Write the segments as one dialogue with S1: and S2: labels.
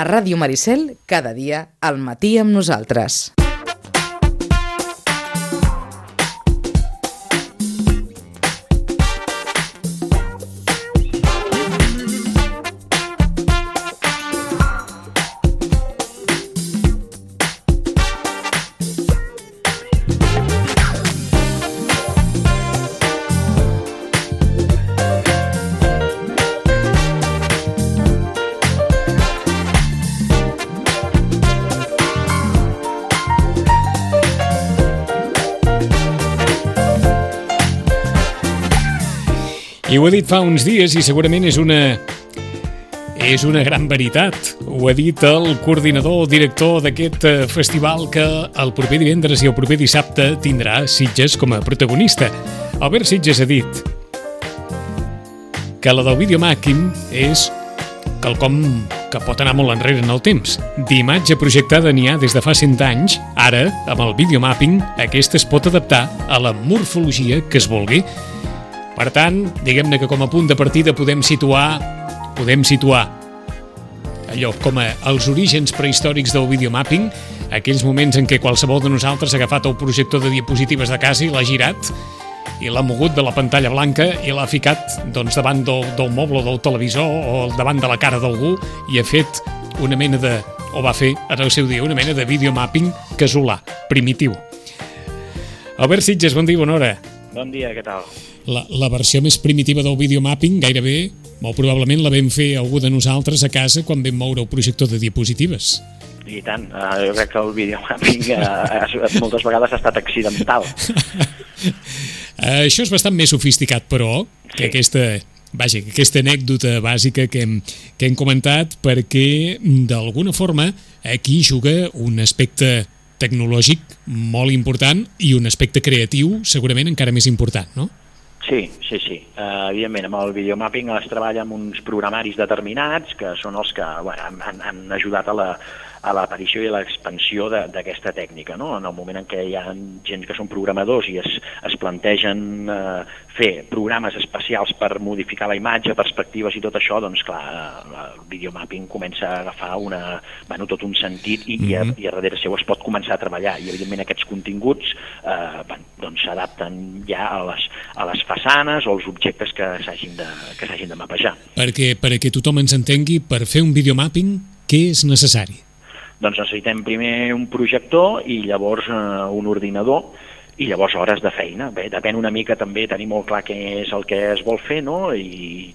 S1: A Ràdio Maricel, cada dia, al matí amb nosaltres.
S2: I ho he dit fa uns dies i segurament és una gran veritat. Ho ha dit el coordinador o director d'aquest festival que el proper divendres i el proper dissabte tindrà Sitges com a protagonista. Albert Sitges ha dit que la del videomàpping és quelcom que pot anar molt enrere en el temps. D'imatge projectada n'hi ha des de fa 100 anys. Ara, amb el videomàpping, aquesta es pot adaptar a la morfologia que es vulgui. Per tant, diguem-ne que com a punt de partida podem situar allò com els orígens prehistòrics del videomàpping, aquells moments en què qualsevol de nosaltres ha agafat el projector de diapositives de casa i l'ha girat i l'ha mogut de la pantalla blanca i l'ha ficat davant del moble o del televisor o davant de la cara d'algú i ha fet una mena de, o va fer en el seu dia, una mena de videomàpping casolà, primitiu. Albert Sitges, bon dia, bona hora.
S3: Bon dia, què tal?
S2: La versió més primitiva del videomàpping gairebé, molt probablement, la vam fer algú de nosaltres a casa quan vam moure el projector de diapositives.
S3: I tant, jo crec que el videomàpping moltes vegades ha estat accidental.
S2: Això és bastant més sofisticat, però, que aquesta anècdota bàsica que hem comentat, perquè d'alguna forma aquí juga un aspecte tecnològic molt important i un aspecte creatiu segurament encara més important, no?
S3: Sí. Evidentment, amb el videomàpping es treballa amb uns programaris determinats que són els que han ajudat a l'aparició i a l'expansió d'aquesta tècnica, no? En el moment en què hi ha gent que són programadors i es plantegen fer programes especials per modificar la imatge, perspectives i tot això, doncs clar, el videomàpping comença a agafar tot un sentit i a darrere seu es pot començar a treballar i evidentment aquests continguts s'adapten ja a les façanes o als objectes que s'hagin de mapejar.
S2: Perquè tothom ens entengui, per fer un videomàpping, què és necessari?
S3: Doncs necessitem primer un projector i llavors un ordinador i llavors hores de feina. Bé, depèn una mica també, tenir molt clar què és el que es vol fer, no? I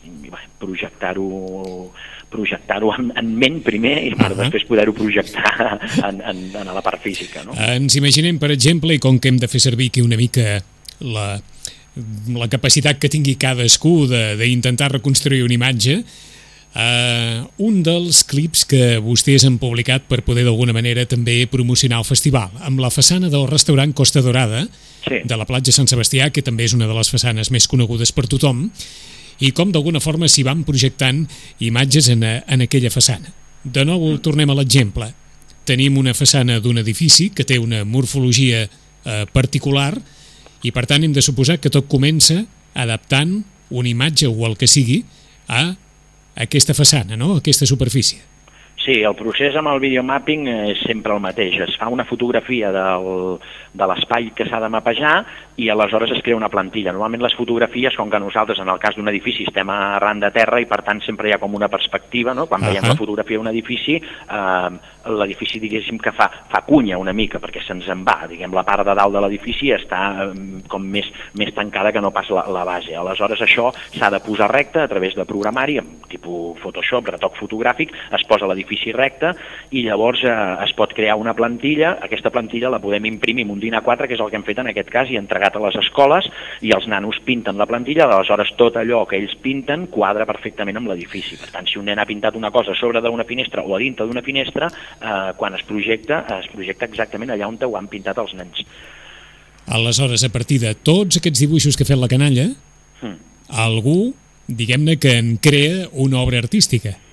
S3: projectar-ho en ment primer i per després poder-ho projectar en la part física, no?
S2: Ens imaginem, per exemple, i com que hem de fer servir aquí una mica la capacitat que tingui cadascú d'intentar reconstruir una imatge, un dels clips que vostès han publicat per poder d'alguna manera també promocionar el festival, amb la façana del restaurant Costa Dorada, de la platja Sant Sebastià, que també és una de les façanes més conegudes per tothom, i com d'alguna forma s'hi van projectant imatges en aquella façana. De nou tornem a l'exemple. Tenim una façana d'un edifici que té una morfologia particular i per tant hem de suposar que tot comença adaptant una imatge o el que sigui a aquesta façana, no? Aquesta superfície.
S3: Sí, el procés amb el videomàpping és sempre el mateix. Es fa una fotografia de l'espai que s'ha de mapejar i aleshores es crea una plantilla. Normalment les fotografies, com que nosaltres en el cas d'un edifici estem arran de terra i per tant sempre hi ha com una perspectiva, no? Quan veiem la fotografia d'un edifici, l'edifici diguéssim que fa cunya una mica perquè se'ns en va, diguem, la part de dalt de l'edifici està com més tancada que no pas la base. Aleshores això s'ha de posar recte a través de programari, amb tipus Photoshop, retoc fotogràfic, es posa l'edifici recte i llavors es pot crear una plantilla. Aquesta plantilla la podem imprimir amb un DIN A4, que és el que hem fet en aquest cas i entregat a les escoles, i els nanos pinten la plantilla, aleshores tot allò que ells pinten quadra perfectament amb l'edifici. Per tant, si un nen ha pintat una cosa a sobre d'una finestra o a dintre d'una finestra, quan es projecta exactament allà on ho han pintat els nens.
S2: Aleshores, a partir de tots aquests dibuixos que ha fet la canalla, algú, diguem-ne, que en crea una obra artística.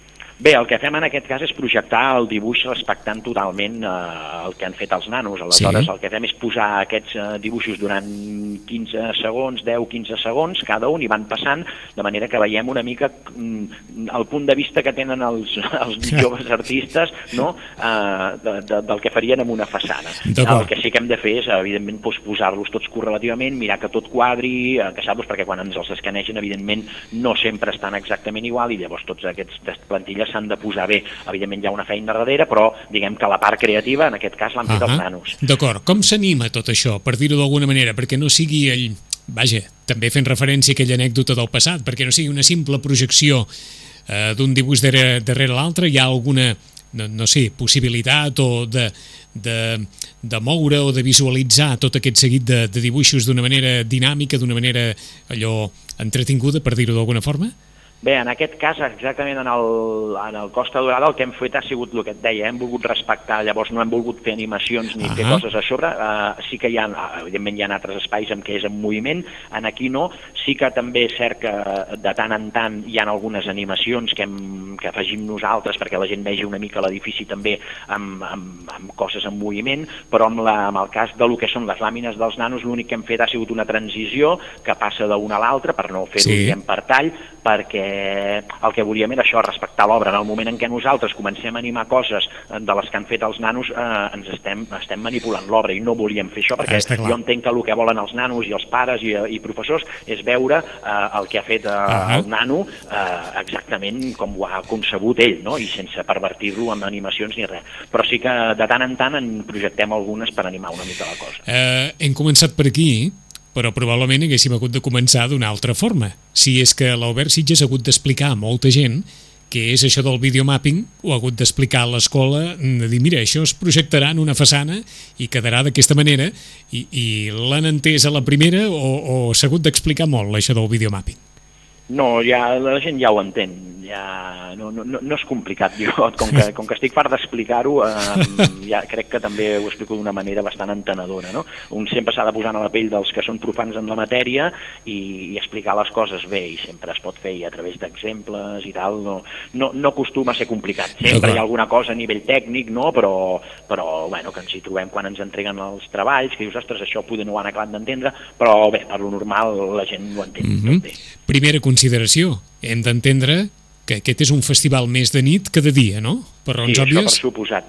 S3: Bé, el que fem en aquest cas és projectar el dibuix respectant totalment el que han fet els nanos. Aleshores, el que fem és posar aquests dibuixos durant 15 segons, 10-15 segons, cada un, i van passant, de manera que veiem una mica el punt de vista que tenen els joves artistes, no? Del que farien en una façana. El que sí que hem de fer és, evidentment, posar-los tots correlativament, mirar que tot quadri, encaixar-los, perquè quan ens els escanegen, evidentment, no sempre estan exactament igual, i llavors tots aquestes plantilles s'han de posar bé. Evidentment hi ha una feina darrere, però diguem que la part creativa, en aquest cas, l'han fet els nanos.
S2: D'acord. Com s'anima tot això, per dir-ho d'alguna manera, perquè no sigui vaja, també fent referència a aquella anècdota del passat, perquè no sigui una simple projecció d'un dibuix darrere l'altre, hi ha alguna, no sé, possibilitat o de moure o de visualitzar tot aquest seguit de dibuixos d'una manera dinàmica, d'una manera allò entretinguda, per dir-ho d'alguna forma?
S3: Bé, en aquest cas, exactament en el Costa Dorada, el que hem fet ha sigut el que et deia, hem volgut respectar, llavors no hem volgut fer animacions ni fer coses a sobre, sí que evidentment hi ha altres espais en què és en moviment, en aquí no, sí que també és cert que de tant en tant hi ha algunes animacions que afegim nosaltres perquè la gent vegi una mica l'edifici també amb coses en moviment, però amb el cas de lo que són les làmines dels nanos, l'únic que hem fet ha sigut una transició que passa d'una a l'altra, per no fer-ho diguem per tall, perquè el que volíem era això, respectar l'obra. En el moment en què nosaltres comencem a animar coses de les que han fet els nanos, ens estem manipulant l'obra, i no volíem fer això, perquè jo entenc que el que volen els nanos i els pares i professors és veure el que ha fet el nano exactament com ho ha concebut ell, no? I sense pervertir-lo amb animacions ni res. Però sí que de tant en tant en projectem algunes per animar una mica la cosa.
S2: Hem començat per aquí, però probablement haguéssim hagut de començar d'una altra forma. Si és que l'Albert Sitges ha hagut d'explicar a molta gent què és això del videomapping, ho ha hagut d'explicar a l'escola, de dir, mira, això es projectarà en una façana i quedarà d'aquesta manera, i l'han entès a la primera o s'ha hagut d'explicar molt, això del videomapping?
S3: No, la gent ja ho entén, no és complicat. Jo, com que estic fart d'explicar-ho, ja crec que també ho explico d'una manera bastant entenedora, no? Un sempre s'ha de posar a la pell dels que són profans en la matèria i explicar les coses bé, i sempre es pot fer a través d'exemples i tal, no acostuma a ser complicat. Sempre hi ha alguna cosa a nivell tècnic, no? Però bueno, que ens hi trobem quan ens entreguen els treballs, que dius, ostres, això poder no ho han acabat d'entendre, però bé, per lo normal la gent ho entén tot bé.
S2: Primera consideració, hem d'entendre que aquest és un festival més de nit que de dia, no? Per raons òbvies?
S3: Sí, això per suposat.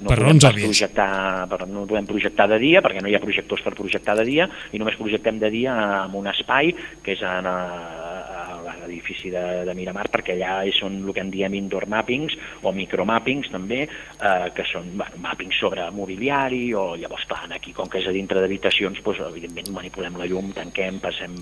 S3: No podem projectar de dia, perquè no hi ha projectors per projectar de dia, i només projectem de dia en un espai, que és a l'edifici de Miramar, perquè allà són el que en diem indoor mappings, o micromappings també, que són mappings sobre mobiliari, o llavors, clar, aquí, com que és a dintre d'habitacions, evidentment manipulem la llum, tanquem, passem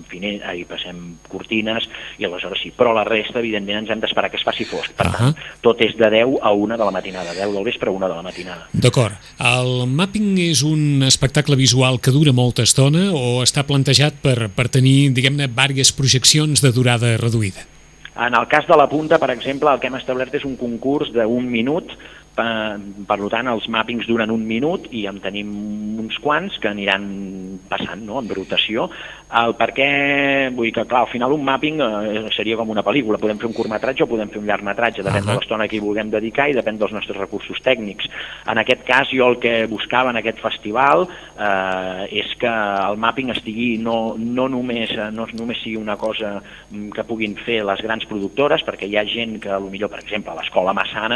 S3: cortines, i aleshores sí, però la resta, evidentment, ens hem d'esperar que es faci fosc. Per tant, tot és de 10 a 1 de la matinada, 10 del vespre a 1 de la matinada.
S2: D'acord. El mapping és un espectacle visual que dura molta estona o està plantejat per tenir, diguem-ne, diverses projeccions de durada reduïda?
S3: En el cas de la punta, per exemple, el que hem establert és un concurs d'1 minut. Per tant, els màppings duren 1 minut i en tenim uns quants que aniran passant, no?, en rotació. El per què, vull dir que, clar, al final un màpping seria com una pel·lícula, podem fer un curtmetratge o podem fer un llargmetratge, depèn de l'estona que hi vulguem dedicar i depèn dels nostres recursos tècnics. En aquest cas, jo el que buscava en aquest festival és que el màpping estigui no només sigui una cosa que puguin fer les grans productores, perquè hi ha gent que, potser, per exemple, a l'Escola Massana,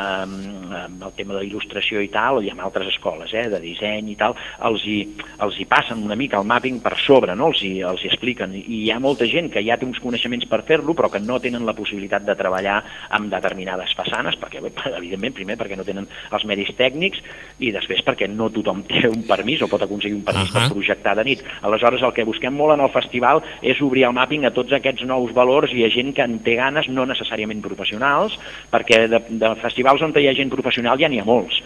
S3: amb el tema de la il·lustració i tal, hi ha altres escoles de disseny i tal, els hi passen una mica el mapping per sobre, no? Els hi expliquen, i hi ha molta gent que ja té uns coneixements per fer-lo, però que no tenen la possibilitat de treballar amb determinades façanes, perquè, evidentment, primer perquè no tenen els medis tècnics, i després perquè no tothom té un permís o pot aconseguir un permís per projectar de nit. Aleshores, el que busquem molt en el festival és obrir el mapping a tots aquests nous valors i a gent que en té ganes, no necessàriament professionals, perquè de festivals on hi ha gent professional ja n'hi ha molts,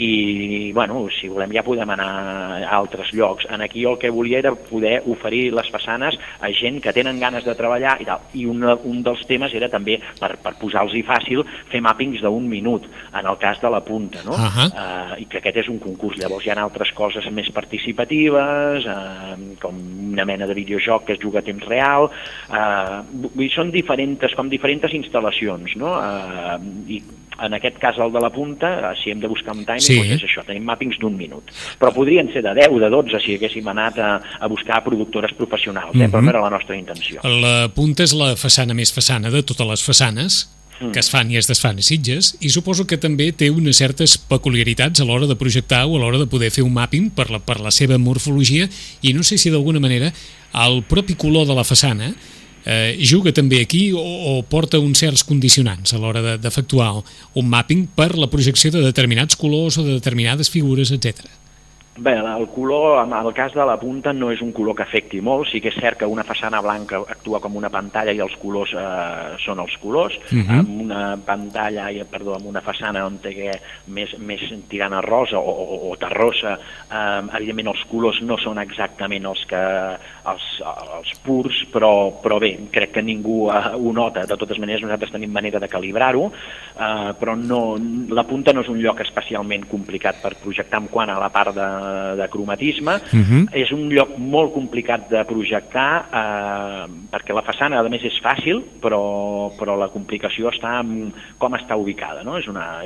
S3: i bueno, si volem ja podem anar a altres llocs. Aquí el que volia era poder oferir les façanes a gent que tenen ganes de treballar i tal, i un dels temes era també, per posar-los-hi fàcil, fer màppings d'1 minut, en el cas de la punta, no? I que aquest és un concurs. Llavors hi ha altres coses més participatives, com una mena de videojoc que es juga a temps real, són diferents instal·lacions, no? I en aquest cas el de la punta, si hem de buscar un timing,
S2: Sí.
S3: doncs és això, tenim màpings d'1 minut. Però podrien ser de 10, de 12, si haguéssim anat a buscar productores professionals, però no era la nostra intenció.
S2: La punta és la façana més façana de totes les façanes que es fan i es desfan a Sitges, i suposo que també té unes certes peculiaritats a l'hora de projectar o a l'hora de poder fer un mapping per la seva morfologia, i no sé si d'alguna manera el propi color de la façana juga també aquí o porta uns certs condicionants a l'hora d'efectuar un mapping per la projecció de determinats colors o de determinades figures, etc.
S3: Bé, el color, en el cas de la punta, no és un color que afecti molt. Sí que és cert que una façana blanca actua com una pantalla i els colors són els colors. Amb una pantalla, amb una façana on té més tirant a rosa o terrosa, evidentment els colors no són exactament els purs, però bé, crec que ningú ho nota. De totes maneres, nosaltres tenim manera de calibrar-ho, però la punta no és un lloc especialment complicat per projectar en quant a la part de cromatisme. És un lloc molt complicat de projectar perquè la façana a més és fàcil, però la complicació està en com està ubicada, no?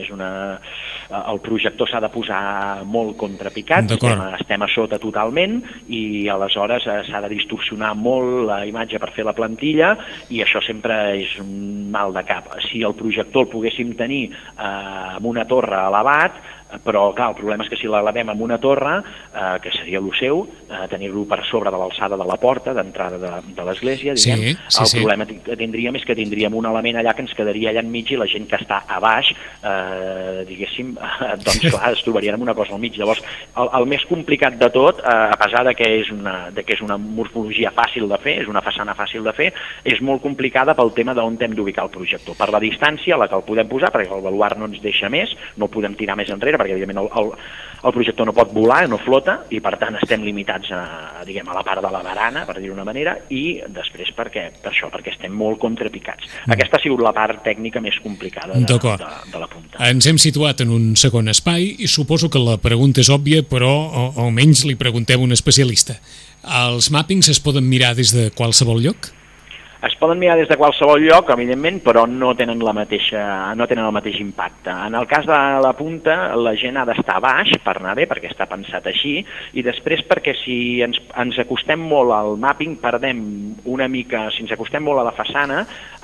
S3: El projector s'ha de posar molt contrapicat, estem a sota totalment, i aleshores s'ha de distorsionar molt la imatge per fer la plantilla, i això sempre és un mal de cap. Si el projector el poguéssim tenir amb una torre elevat, però clar, el problema és que si l'elevem amb una torre, que seria el seu, tenir-lo per sobre de l'alçada de la porta d'entrada de l'església, el problema que tindríem és que tindríem un element allà que ens quedaria allà enmig, i la gent que està a baix, diguéssim, doncs clar, es trobaria amb una cosa al mig. Llavors, el més complicat de tot, a pesar de que és una morfologia fàcil de fer, és una façana fàcil de fer, és molt complicada pel tema d'on hem d'ubicar el projector. Per la distància a la que el podem posar, perquè el baluard no ens deixa més, no el podem tirar més enrere, perquè evidentment el projector no pot volar, no flota, i per tant estem limitats a la part de la barana, per dir-ho d'una manera, i després perquè estem molt contrapicats. Aquesta ha sigut la part tècnica més complicada de la punta.
S2: Ens hem situat en un segon espai i suposo que la pregunta és òbvia, però almenys li preguntem a un especialista. Els màpings es poden mirar des de qualsevol lloc?
S3: Es poden mirar des de qualsevol lloc, evidentment, però no tenen el mateix impacte. En el cas de la punta, la gent ha d'estar a baix per anar bé, perquè està pensat així, i després perquè si ens acostem molt al mapping, perdem una mica, si ens acostem molt a la façana,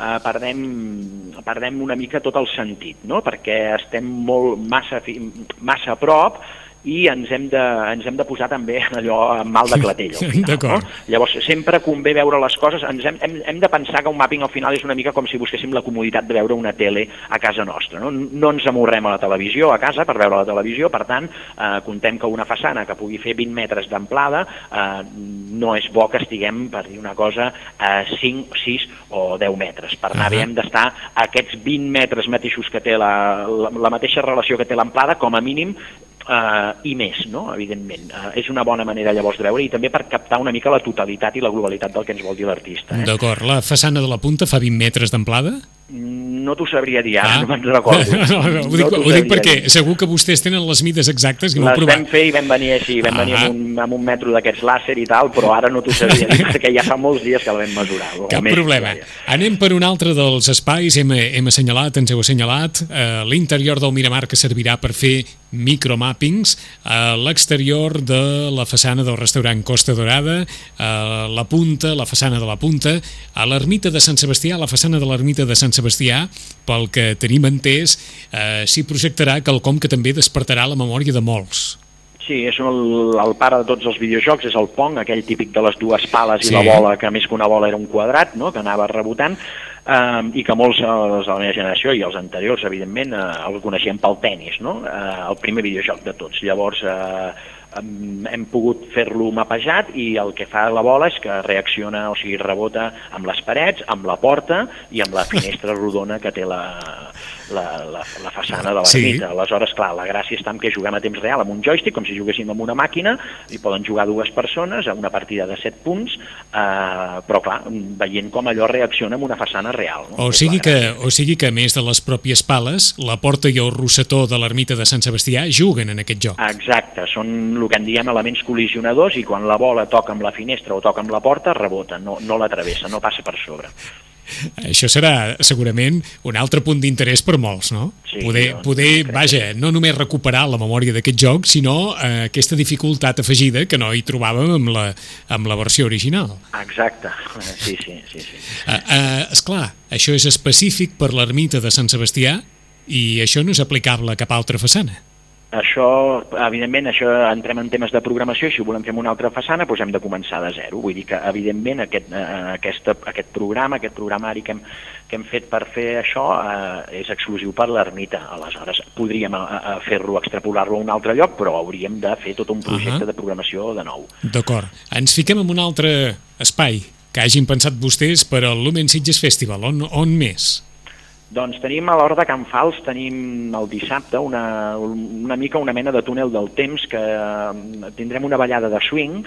S3: perdem una mica tot el sentit, no? Perquè estem massa a prop, i ens hem de posar també allò amb mal de clatell al final, no? Llavors sempre convé veure les coses, hem de pensar que un mapping al final és una mica com si busquéssim la comoditat de veure una tele a casa nostra, no? No ens amorrem a la televisió a casa per veure la televisió, per tant contem que una façana que pugui fer 20 metres d'amplada no és bo que estiguem, per dir una cosa, a 5, 6 o 10 metres. Per anar bé hem d'estar a aquests 20 metres mateixos que té la mateixa relació que té l'amplada, com a mínim, i més, no? Evidentment. És una bona manera llavors de veure, i també per captar una mica la totalitat i la globalitat del que ens vol dir l'artista.
S2: D'acord. La façana de la punta fa 20 metres d'amplada?
S3: No t'ho sabria dir, no me'n recordo.
S2: Ho dic perquè segur que vostès tenen les mides exactes i no ho provar.
S3: Les vam fer i vam venir així, amb un metro d'aquests làser i tal, però ara no t'ho sabria dir perquè ja fa molts dies que la vam mesurar.
S2: Cap problema. Anem per un altre dels espais, hem assenyalat, ens heu assenyalat, l'interior del Miramar, que servirà per fer micromappings, l'exterior de la façana del restaurant Costa Dorada, la punta, la façana de la punta, a l'ermita de Sant Sebastià, la façana de l'ermita de Sant Sebastià, pel que tenim entès, s'hi projectarà quelcom que també despertarà la memòria de molts.
S3: Sí, és el pare de tots els videojocs, és el Pong, aquell típic de les dues pales i la bola, que més que una bola era un quadrat, no?, que anava rebotant, i que molts de la meva generació i els anteriors, evidentment, el coneixien pel tennis, no?, el primer videojoc de tots. Llavors hem pogut fer-lo mapejat, i el que fa la bola és que reacciona, o sigui, rebota amb les parets, amb la porta i amb la finestra rodona que té la façana de l'ermita. Aleshores, clar, la gràcia està en que juguem a temps real amb un joystick, com si juguéssim amb una màquina, i poden jugar dues persones a una partida de 7 punts, però clar, veient com allò reacciona amb una façana real.
S2: O sigui que a més de les pròpies pales, la porta i el rosetó de l'ermita de Sant Sebastià juguen en aquest joc.
S3: Exacte, són el que en diem elements col·lisionadors, i quan la bola toca amb la finestra o toca amb la porta, rebota, no la travessa, no passa per sobre.
S2: Això serà segurament un altre punt d'interès per molts, no?
S3: Sí,
S2: poder vaja, no només recuperar la memòria d'aquest joc, sinó aquesta dificultat afegida que no hi trobàvem amb la versió original.
S3: Exacte, sí.
S2: Esclar, això és específic per l'ermita de Sant Sebastià i això no és aplicable a cap altra façana.
S3: Això, evidentment, entrem en temes de programació i si ho volem fer amb una altra façana doncs hem de començar de zero. Vull dir que, evidentment, aquest programari que hem fet per fer això és exclusiu per l'ermita. Aleshores, podríem fer-lo, extrapolar-lo a un altre lloc, però hauríem de fer tot un projecte de programació de nou.
S2: D'acord. Ens fiquem en un altre espai que hagin pensat vostès per al Lumen Sitges Festival. On més?
S3: Doncs tenim a l'Hort de Can Fals, tenim el dissabte una mena de túnel del temps que tindrem una ballada de swing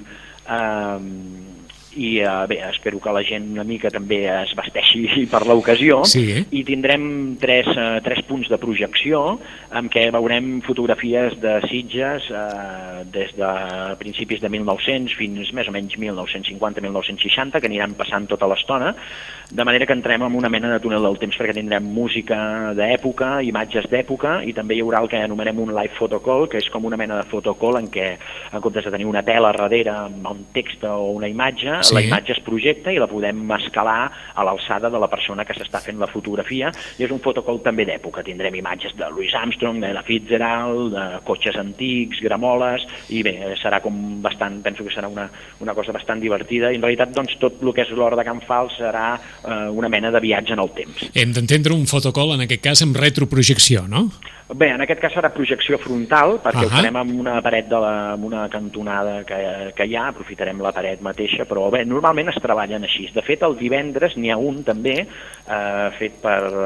S3: i bé, espero que la gent una mica també es vesteixi per l'ocasió i tindrem tres punts de projecció en què veurem fotografies de Sitges des de principis de 1900 fins més o menys 1950-1960 que aniran passant tota l'estona, de manera que entrem en una mena de túnel del temps perquè tindrem música d'època, imatges d'època i també hi haurà el que anomenem un live photocall, que és com una mena de photocall en què en comptes de tenir una tela darrere amb un text o una imatge, la imatge es projecta i la podem escalar a l'alçada de la persona que s'està fent la fotografia i és un photocall també d'època. Tindrem imatges de Louis Armstrong, de Fitzgerald, de cotxes antics, gramoles i bé, serà com bastant, penso que serà una cosa bastant divertida i en realitat doncs tot el que és l'Hort de Can Fals serà una mena de viatge en el temps.
S2: Hem d'entendre un photocall en aquest cas amb retroprojecció, no?
S3: Bé, en aquest cas serà projecció frontal, perquè ho farem amb una paret amb una cantonada que hi ha, aprofitarem la paret mateixa, però bé, normalment es treballen així. De fet, el divendres n'hi ha un també, fet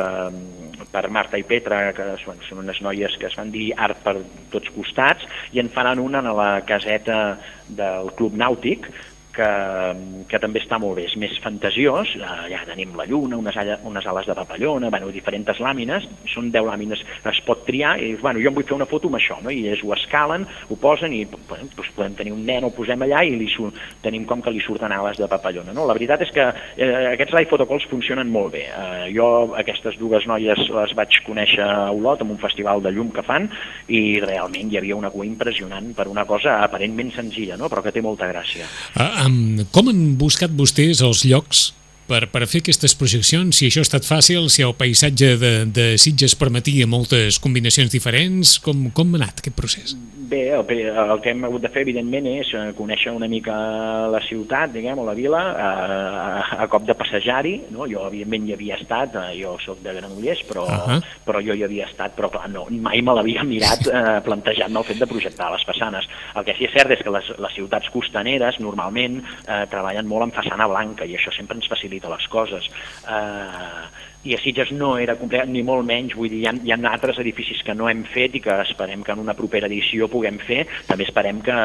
S3: per Marta i Petra, que són unes noies que es van dir art per tots costats, i en faran una a la caseta del Club Nàutic, que també està molt bé, és més fantasiós, ja tenim la lluna, unes ales de papallona, diferents làmines, són 10 làmines, es pot triar, i jo em vull fer una foto amb això, no? I ho escalen, ho posen i doncs podem tenir un nen, ho posem allà i tenim com que li surten ales de papallona, no? La veritat és que aquests live photocalls funcionen molt bé. Jo aquestes dues noies les vaig conèixer a Olot, en un festival de llum que fan, i realment hi havia una cua impressionant per una cosa aparentment senzilla, no? Però que té molta gràcia.
S2: Com han buscat vostès els llocs per fer aquestes projeccions? Si això ha estat fàcil, si el paisatge de Sitges permetia moltes combinacions diferents, com ha anat aquest procés?
S3: Bé, el que hem hagut de fer, evidentment, és conèixer una mica la ciutat, diguem, o la vila, a cop de passejar-hi, no? Jo, evidentment, hi havia estat, jo soc de Granollers, però jo hi havia estat, però clar, no, mai me l'havia mirat plantejant-me el fet de projectar les façanes. El que sí és cert és que les ciutats costaneres, normalment, treballen molt en façana blanca, i això sempre ens facilita les coses. I a Sitges no era complet, ni molt menys, vull dir, hi ha altres edificis que no hem fet i que esperem que en una propera edició puguem fer. També esperem que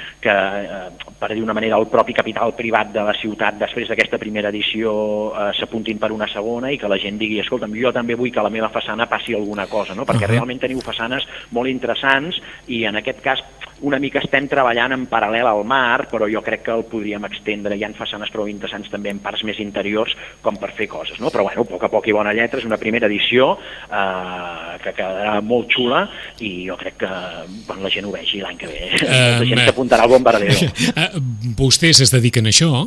S3: per dir d'una manera, el propi capital privat de la ciutat després d'aquesta primera edició s'apuntin per una segona i que la gent digui, escolta'm, jo també vull que a la meva façana passi alguna cosa, no? Perquè realment teniu façanes molt interessants i en aquest cas una mica estem treballant en paral·lel al mar, però jo crec que el podríem extendre. Hi ha façanes prou interessants també en parts més interiors com per fer coses, no? Però bueno, a poc a poc i bona lletra, és una primera edició que quedarà molt xula i jo crec que quan la gent ho vegi l'any que ve la gent s'apuntarà al bombardeo.
S2: Vostès es dediquen a això?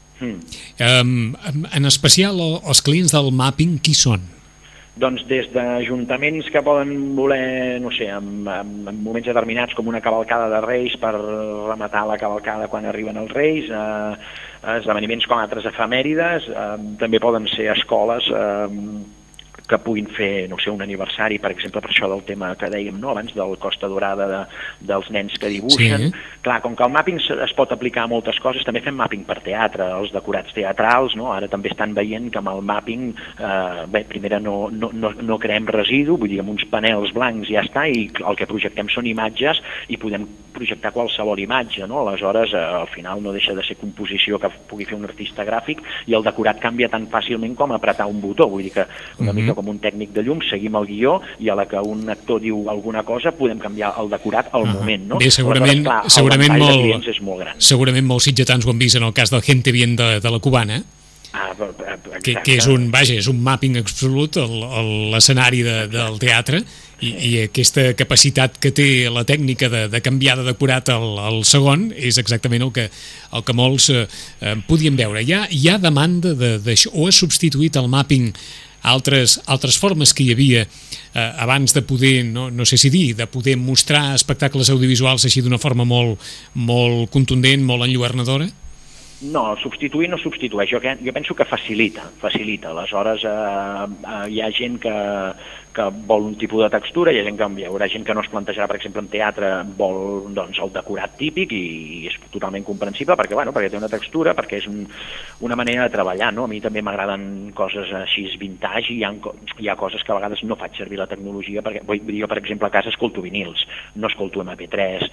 S2: En especial els clients del mapping, qui són?
S3: Doncs des d'ajuntaments que poden voler, no sé, en moments determinats com una cavalcada de Reis per rematar la cavalcada quan arriben els Reis, esdeveniments com altres efemèrides, també poden ser escoles que puguin fer, no sé, un aniversari, per exemple, per això del tema que dèiem, no?, abans del Costa Dorada dels nens que dibuixen. Clar, com que el mapping es pot aplicar a moltes coses, també fem mapping per teatre, els decorats teatrals, no?, ara també estan veient que amb el mapping, bé, primera no creem residu, vull dir, amb uns panels blancs ja està, i el que projectem són imatges i podem projectar qualsevol imatge, no?, aleshores al final no deixa de ser composició que pugui fer un artista gràfic i el decorat canvia tan fàcilment com apretar un botó, vull dir que una mica com un tècnic de llum, seguim el guió i a la que un actor diu alguna cosa podem canviar el decorat al moment, no?
S2: Bé, segurament
S3: el ventall de clients és molt gran.
S2: Segurament molts sitgetans ho han vist en el cas del Gente Bien de la Cubana, que és un mapping absolut l'escenari del teatre i aquesta capacitat que té la tècnica de canviar de decorat al segon és exactament el que molts podien veure. Hi ha demanda d'això, o ha substituït el mapping altres formes que hi havia abans de poder, no sé si dir, de poder mostrar espectacles audiovisuals així d'una forma molt contundent, molt enlluernadora?
S3: No, substituir no substitueix, jo penso que facilita, aleshores hi ha gent que vol un tipus de textura, hi haurà gent que no es plantejarà, per exemple, en teatre vol doncs, el decorat típic i és totalment comprensible perquè té una textura, perquè és una manera de treballar, no? A mi també m'agraden coses així vintage i hi ha coses que a vegades no faig servir la tecnologia, perquè jo, per exemple, a casa escolto vinils, no escolto MP3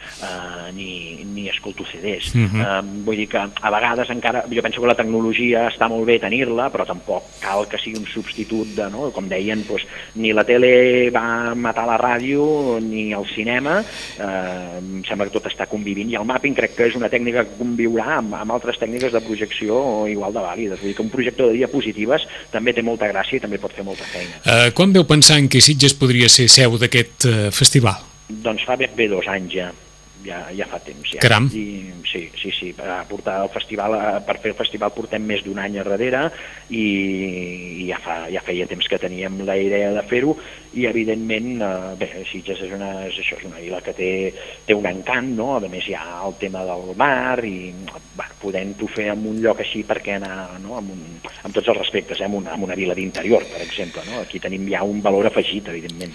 S3: ni escolto CDs. Vull dir que a vegades encara, jo penso que la tecnologia està molt bé tenir-la, però tampoc cal que sigui un substitut de, no? Com deien, doncs, ni la tele va matar la ràdio ni el cinema, em sembla que tot està convivint, i el mapping crec que és una tècnica que conviurà amb altres tècniques de projecció igual de vàlides. Vull dir que un projector de diapositives també té molta gràcia i també pot fer molta feina. Quan
S2: veu pensar en què Sitges podria ser seu d'aquest festival?
S3: Doncs fa ben bé 2 anys ja fa temps. Ja.
S2: Caram!
S3: Sí, per fer el festival portem més d'1 any a darrere i ja feia temps que teníem la idea de fer-ho i evidentment, Sitges és una vila que té un encant, no? A més hi ha el tema del mar i podent-ho fer en un lloc així perquè anar, no? amb tots els respectes, en una vila d'interior, per exemple, no? Aquí tenim ja un valor afegit, evidentment.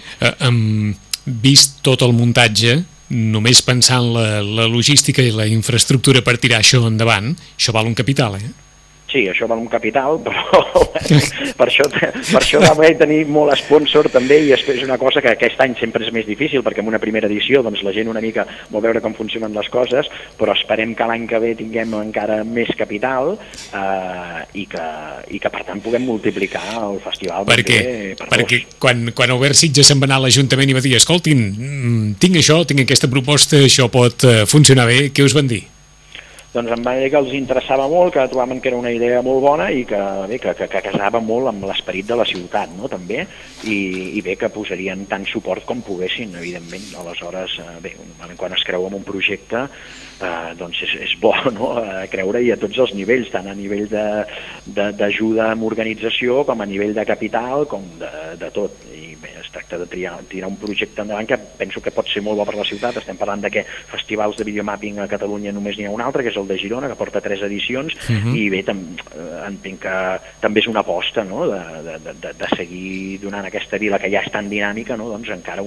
S2: Vist tot el muntatge, només pensar en la logística i la infraestructura per tirar això endavant, això val un capital,
S3: Sí, això val un capital, però per això va haver de tenir molt sponsor també, i és una cosa que aquest any sempre és més difícil, perquè en una primera edició doncs, la gent una mica vol veure com funcionen les coses, però esperem que l'any que ve tinguem encara més capital i que per tant puguem multiplicar el festival
S2: perquè quan Albert Sitges se'n va anar a l'Ajuntament i va dir, escoltin, tinc aquesta proposta, això pot funcionar bé, què us van dir?
S3: Doncs em va dir que els interessava molt, que trobaven que era una idea molt bona i que casava molt amb l'esperit de la ciutat, no? També, i que posarien tant suport com poguessin, evidentment. Aleshores, quan es creu en un projecte, doncs és bo, no? Creure-hi a tots els nivells, tant a nivell d'ajuda amb organització com a nivell de capital, com de tot. I es tracta de tirar un projecte endavant que penso que pot ser molt bo per la ciutat. Estem parlant de que festivals de videomapping a Catalunya només n'hi ha un altre, que és el de Girona, que porta 3 edicions, i entenc que també és una aposta, no? de seguir donant a aquesta vila que ja és tan dinàmica, no? Doncs encara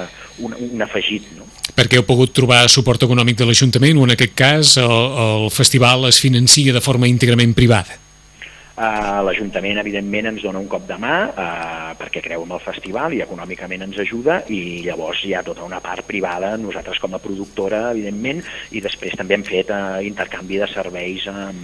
S3: un afegit, no?
S2: Perquè heu pogut trobar suport econòmic de l'Ajuntament o en aquest cas el festival es financia de forma íntegrament privada?
S3: L'Ajuntament, evidentment, ens dona un cop de mà perquè creu en el festival i econòmicament ens ajuda, i llavors hi ha tota una part privada, nosaltres com a productora, evidentment, i després també hem fet intercanvi de serveis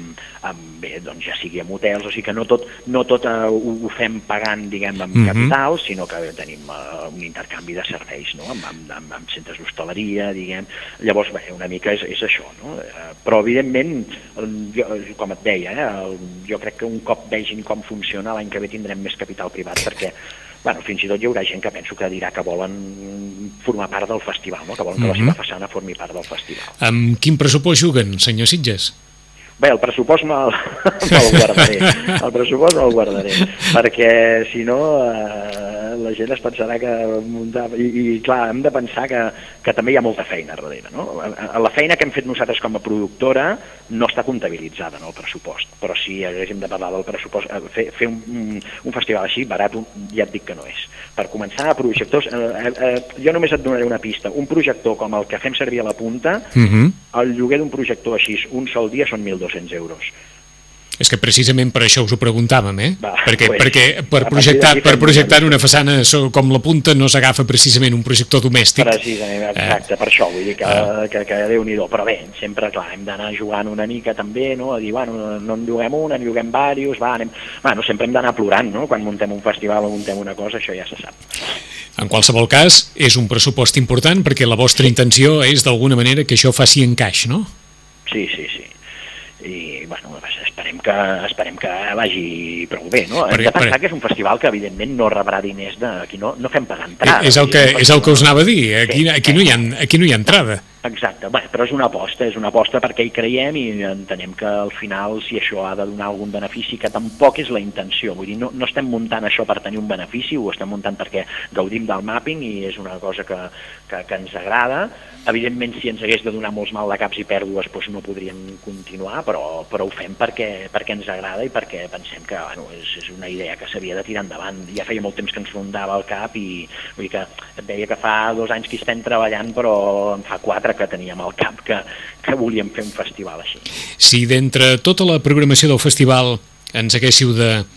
S3: doncs ja sigui amb hotels, o sigui que no tot ho fem pagant, diguem, amb capital, sinó que tenim un intercanvi de serveis, no? amb centres d'hostaleria, diguem. Llavors, una mica és això, no? Però, evidentment, com et deia, jo crec que un cop vegin com funciona, l'any que ve tindrem més capital privat, perquè fins i tot hi haurà gent que penso que dirà que volen formar part del festival, no? Que volen que la seva façana formi part del festival.
S2: Amb quin pressupost juguen, senyor Sitges?
S3: Bé, el pressupost me'l guardaré, perquè si no la gent es pensarà que i clar, hem de pensar que també hi ha molta feina a darrere, no? La feina que hem fet nosaltres com a productora no està comptabilitzada en el pressupost, però si haguéssim de parlar del pressupost, fer un festival així barat, ja et dic que no és. Per començar, projectors, jo només et donaré una pista. Un projector com el que fem servir a la Punta, el lloguer d'un projector així un sol dia són 1.200 euros.
S2: És que precisament per això us ho preguntàvem, perquè per projectar una façana com la Punta no s'agafa precisament un projector domèstic.
S3: Precisament, exacte, per això, vull dir que Déu-n'hi-do, però bé, sempre, clar, hem d'anar jugant una mica també, no? A dir, no en lloguem un, en lloguem diversos, sempre hem d'anar plorant, no? Quan muntem un festival o muntem una cosa, això ja se sap.
S2: En qualsevol cas, és un pressupost important perquè la vostra intenció és d'alguna manera que això faci encaix, no?
S3: Sí. I, esperem esperem que vagi prou bé, no? Hem de pensar que és un festival que evidentment no rebrà diners aquí no fem pagar entrada.
S2: És el que us anava a dir, aquí no hi ha entrada.
S3: Exacte, bé, però és una aposta perquè hi creiem i entenem que al final si això ha de donar algun benefici, que tampoc és la intenció, vull dir, no estem muntant això per tenir un benefici, ho estem muntant perquè gaudim del mapping i és una cosa que ens agrada. Evidentment, si ens hagués de donar molts mal de caps i pèrdues, doncs no podríem continuar, però ho fem perquè ens agrada i perquè pensem que és una idea que s'havia de tirar endavant. Ja feia molt temps que ens rondava el cap i vull dir que et deia que fa 2 anys que hi estem treballant, però en fa 4 que teníem al cap que volíem fer un festival així.
S2: Si d'entre tota la programació del festival ens haguéssiu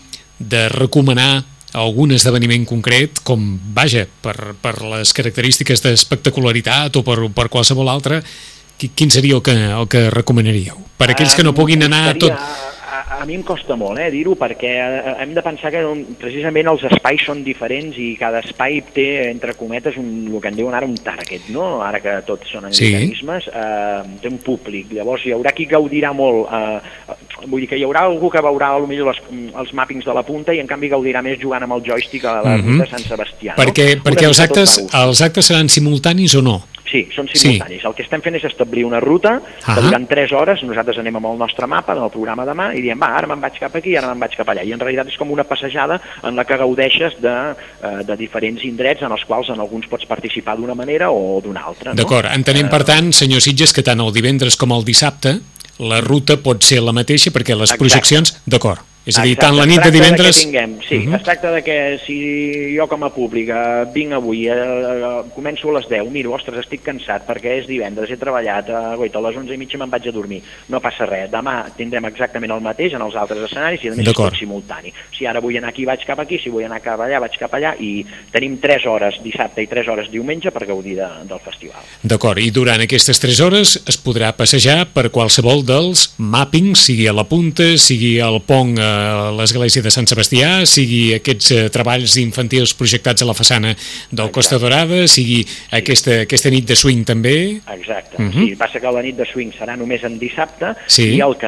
S2: de recomanar algun esdeveniment concret, com, vaja, per les característiques d'espectacularitat o per qualsevol altre, quin seria el que recomanaríeu? Per aquells que no puguin anar a tot...
S3: A mi em costa molt dir-ho perquè hem de pensar que precisament els espais són diferents i cada espai té, entre cometes, el que en diuen ara un target, no? Ara que tots són anglicanismes, té un públic. Llavors hi haurà qui gaudirà molt, vull dir que hi haurà algú que veurà potser els màpings de la punta i en canvi gaudirà més jugant amb el joystick a la ruta de Sant Sebastià.
S2: Perquè els actes seran simultanis o no?
S3: Sí, són simultanis. El que estem fent és establir una ruta que durant 3 hores nosaltres anem amb el nostre mapa, en el programa de mà, i diem, ara me'n vaig cap aquí, ara me'n vaig cap allà. I en realitat és com una passejada en la que gaudeixes de diferents indrets en els quals en alguns pots participar d'una manera o d'una altra.
S2: D'acord, entenem per tant, senyor Sitges, que tant el divendres com el dissabte la ruta pot ser la mateixa perquè les projeccions... D'acord. És a dir, tant la nit de divendres...
S3: Es tracta de que si jo com a públic vinc avui, començo a les 10, miro, ostres, estic cansat perquè és divendres, he treballat, a les 11:30 me'n vaig a dormir. No passa res, demà tindrem exactament el mateix en els altres escenaris i a més és tot simultani. Si ara vull anar aquí, vaig cap aquí, si vull anar cap allà, vaig cap allà i tenim 3 hores dissabte i 3 hores diumenge per gaudir del festival.
S2: D'acord, i durant aquestes 3 hores es podrà passejar per qualsevol dels mappings, sigui a la punta, sigui al pont a l'església de Sant Sebastià, sigui aquests treballs infantils projectats a la façana del Costa Dorada, sigui aquesta nit de swing també.
S3: Exacte, sí, passa que la nit de swing serà només en dissabte i el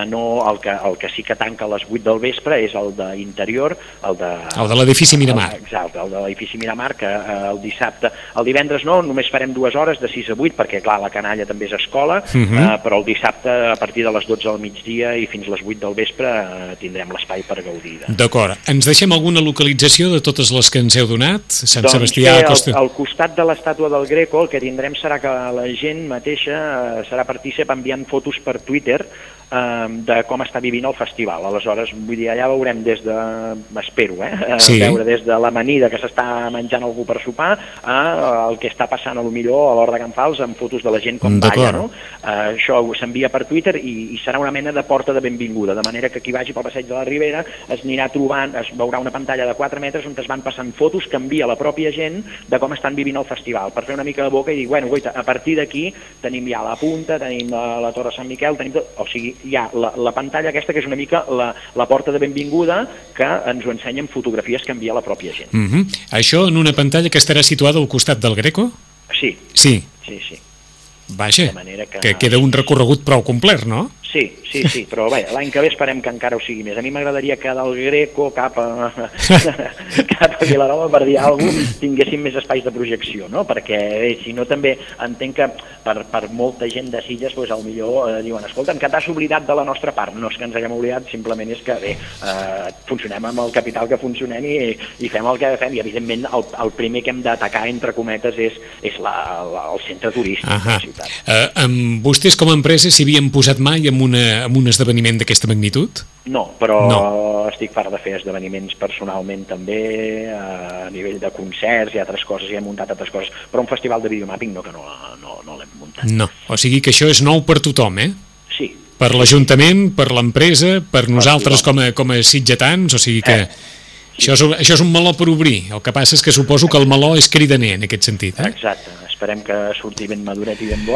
S3: que sí que tanca a les 8 del vespre és el d'interior, el de
S2: l'edifici Miramar.
S3: Exacte, el de l'edifici Miramar, que el dissabte, el divendres no, només farem 2 hores de 6 a 8, perquè clar, la canalla també és escola, però el dissabte a partir de les 12 del migdia i fins a les 8 del vespre tindrem l'espai per gaudir.
S2: D'acord. Ens deixem alguna localització de totes les que ens heu donat? Sant Sebastià...
S3: Al costat de l'estàtua del Greco el que tindrem serà que la gent mateixa serà partícip enviant fotos per Twitter de com està vivint el festival. Aleshores, vull dir, allà veurem espero, veure des de l'amanida que s'està menjant algú per sopar el que està passant a lo millor a l'Hort de Can Fals amb fotos de la gent com balla, no? Això s'envia per Twitter i serà una mena de porta de benvinguda, de manera que qui vagi pel passeig de la Ribera es anirà trobant, es veurà una pantalla de 4 metres on es van passant fotos que envia la pròpia gent de com estan vivint el festival, per fer una mica de boca i dir, bueno, guaita, a partir d'aquí tenim ja la punta, tenim la Torre Sant Miquel, tenim tot, o sigui, hi ha la pantalla aquesta que és una mica la porta de benvinguda que ens ho ensenya en fotografies que envia la pròpia gent.
S2: Això en una pantalla que estarà situada al costat del Greco?
S3: Sí.
S2: Sí. Vaja, que queda un recorregut prou complet, no?
S3: Sí, però bé, l'any que ve esperem que encara ho sigui més. A mi m'agradaria que del Greco cap a Vilanova, per dir alguna cosa, tinguéssim més espais de projecció, no? Perquè si no també entenc que per molta gent de Sitges potser diuen, escolta, que t'has oblidat de la nostra part. No és que ens haguem oblidat, simplement és que bé, funcionem amb el capital que funcionem i fem el que fem i evidentment el primer que hem d'atacar, entre cometes, és el centre turístic de la ciutat.
S2: Vostès com a empresa s'hi havien posat mai amb un esdeveniment d'aquesta magnitud?
S3: No, però estic fart de fer esdeveniments personalment també, a nivell de concerts i altres coses, i he muntat altres coses, però un festival de videomapping no l'hem muntat. No, o
S2: sigui que això és nou per tothom,
S3: Sí.
S2: Per l'Ajuntament, per l'empresa, per nosaltres com a sitgetans, o sigui que... Això és un meló per obrir, el que passa és que suposo que el meló és cridaner en aquest sentit.
S3: Exacte, esperem que surti ben maduret i ben bo.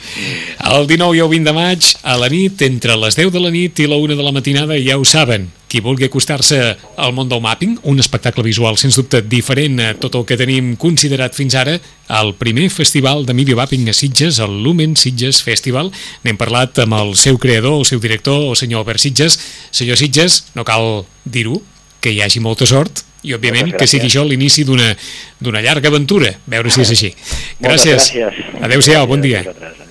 S2: El 19 i el 20 de maig, a la nit, entre les 10 de la nit i la 1 de la matinada, ja ho saben, qui vulgui acostar-se al món del mapping, un espectacle visual sens dubte diferent a tot el que tenim considerat fins ara, el primer festival de videomapping a Sitges, el Lumen Sitges Festival. N'hem parlat amb el seu creador, el seu director, el senyor Albert Sitges. Senyor Sitges, no cal dir-ho, que hi hagi molta sort i, òbviament, que sigui això l'inici d'una llarga aventura. A veure si és així. Gràcies.
S3: Gràcies.
S2: Adéu-siau, bon dia.